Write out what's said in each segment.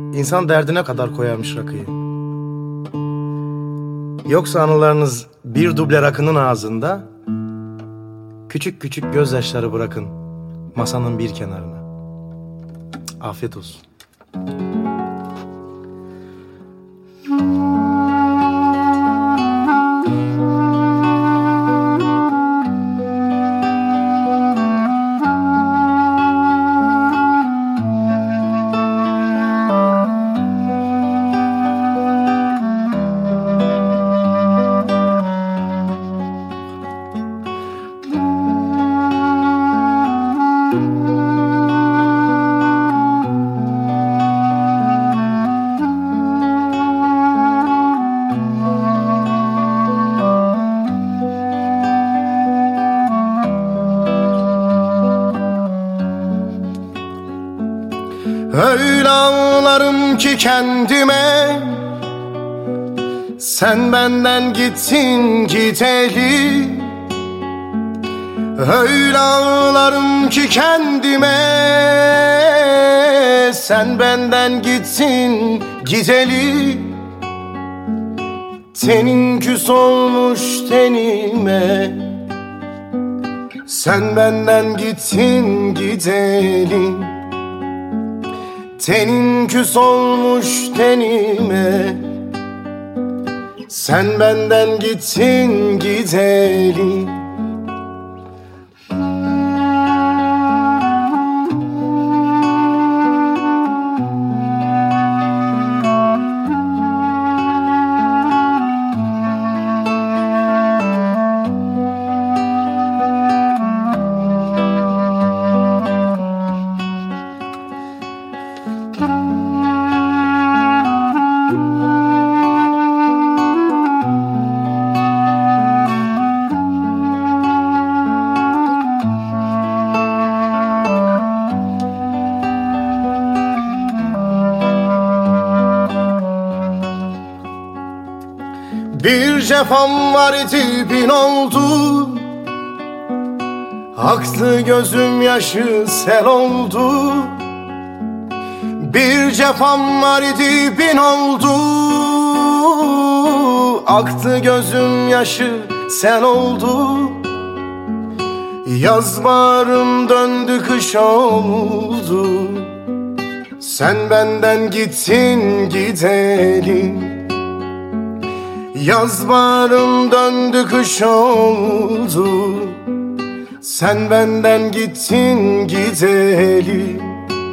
İnsan derdine kadar koyarmış rakıyı. Yoksa anılarınız bir duble rakının ağzında, küçük küçük gözyaşları bırakın masanın bir kenarına. Afiyet olsun. Öyle ağlarım ki kendime, sen benden gittin gideli. Öyle ağlarım ki kendime, sen benden gittin gideli. Tenin küs olmuş tenime, sen benden gittin gideli. Tenin küs olmuş tenime, sen benden gittin gideli. Bir cefam vardı bin oldu, aktı gözüm yaşı sel oldu. Bir cefam vardı bin oldu, aktı gözüm yaşı sel oldu. Yaz baharım döndü kış oldu, sen benden gittin gideli. Yaz baharım döndü kış oldu, sen benden gittin gideli.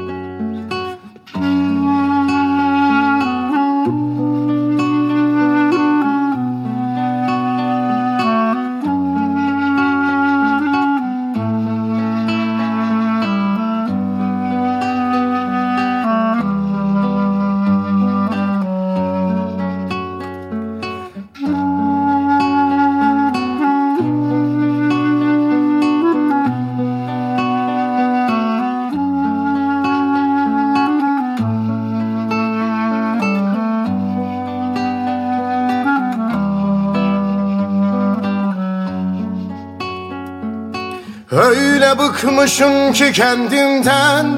Öyle bıkmışım ki kendimden,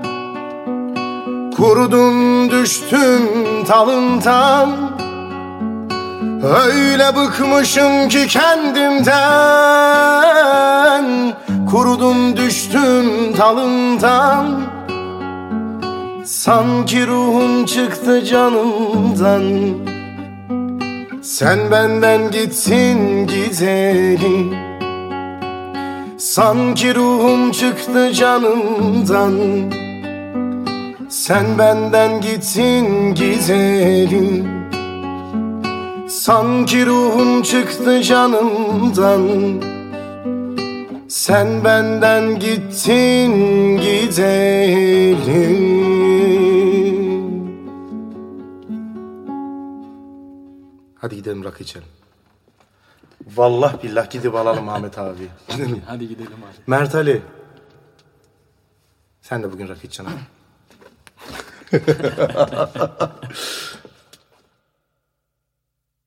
kurudum düştüm dalından. Öyle bıkmışım ki kendimden, kurudum düştüm dalından. Sanki ruhum çıktı canımdan, sen benden gittin gideli. Sanki ruhum çıktı canımdan, sen benden gittin gideli. Sanki ruhum çıktı canımdan, sen benden gittin gideli. Hadi gidelim rakı içelim. Vallahi billah gidip alalım Ahmet abi. Hadi gidelim abi. Mert Ali, sen de bugün rakı içeceksin abi.